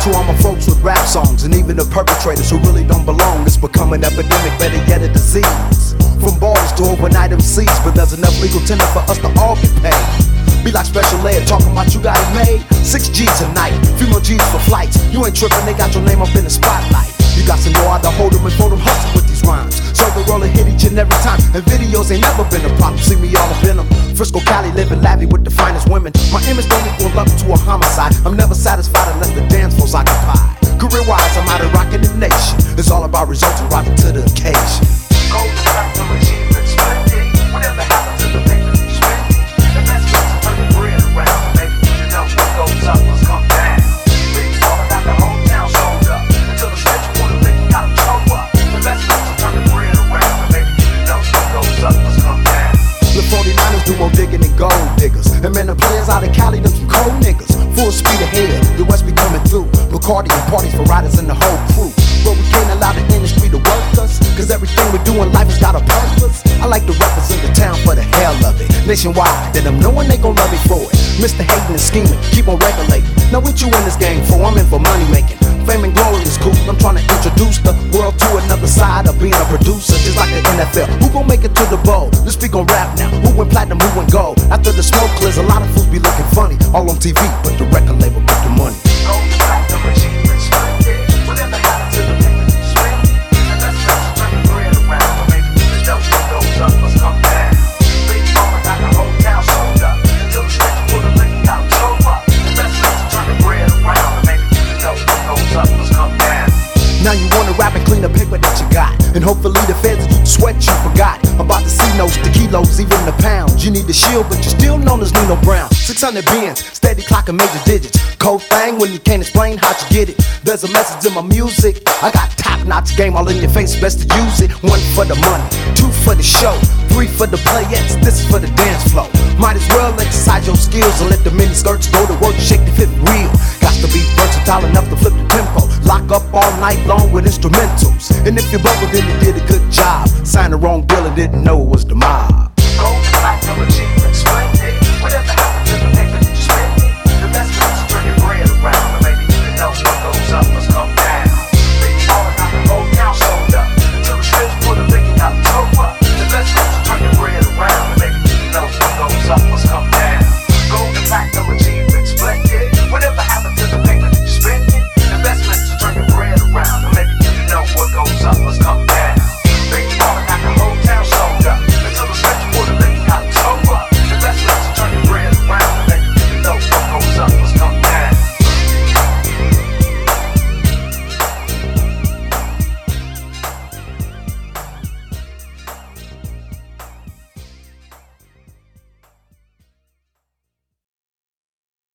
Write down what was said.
To all my folks with rap songs, and even the perpetrators who really don't belong, it's become an epidemic, better yet a disease. From bars to overnight MCs, but there's enough legal tender for us to all get paid. Be like special ed, talking about you got it made. 6 G's a night, few more G's for flights. You ain't tripping, they got your name up in the spotlight. You got some more how to hold them and fold them hustle with these rhymes. So the roller hit each and every time, and videos ain't never been a problem. See me all up in them. Frisco, Cali, living lavish with the finest women. My image don't equal up to a homicide. I'm never satisfied unless the dance floor's occupied. Career-wise, I'm out of rocking the nation. It's all about results and rising to the occasion. Gold platinum achievement, splendid. Whatever happened to the picture you spend? The best way to turn the bread around, baby. You know what goes up must come down. It's all about the hometown sold up. Until the stretch quarter lick got them show up. The best way to turn the bread around, baby. You know what goes up must come down. The 49ers do more digging than gold diggers. And man, the players out of Cali, them some cold niggas. Full speed ahead, the West be coming through. Bacardi and parties for riders and the whole crew. But we can't allow the industry to work us, cause everything we do in life has got a purpose. I like to represent the town for the hell of it. Nationwide, then I'm knowing they gon' love me for it. Mr. Hating and scheming, keep on regulating. Now what you in this game for? I'm in for money making. Fame and glory is cool. I'm trying to introduce the world to another side of being a producer, just like the NFL. Who gon' make it to the bowl? Let's speak on rap now. Who went platinum, who went gold? After the smoke clears, a lot of fools be looking funny. All on TV, but the record label get the money. Gold, platinum, achievement, splendid. Whatever happened to the picture you spend? And that's how to turn the bread around. But maybe you know what goes up must come down. Big Mama got the whole town sold up. Until the stretch for the liquor got them sold up. The best way to turn the bread around. But maybe you know what goes up must come down. Now you wanna rap and clean the paper that you got, and hopefully the feds do the sweat you forgot. About the C-notes, the kilos, even the pounds. You need the shield, but you're still known as Nino Brown. 600 bins, steady clocking major digits. Cold thing when you can't explain how'd you get it. There's a message in my music. I got top-notch game all in your face, best to use it. 1 for the money, 2 for the show, 3 for the playettes, this is for the dance flow. Might as well exercise your skills and let the mini skirts go to work, shake the fifth wheel. Got to be versatile enough to flip the tempo. Lock up all night long with instrumentals. And if you bubbled, then you did a good job. Signed the wrong bill and didn't know it was the mob.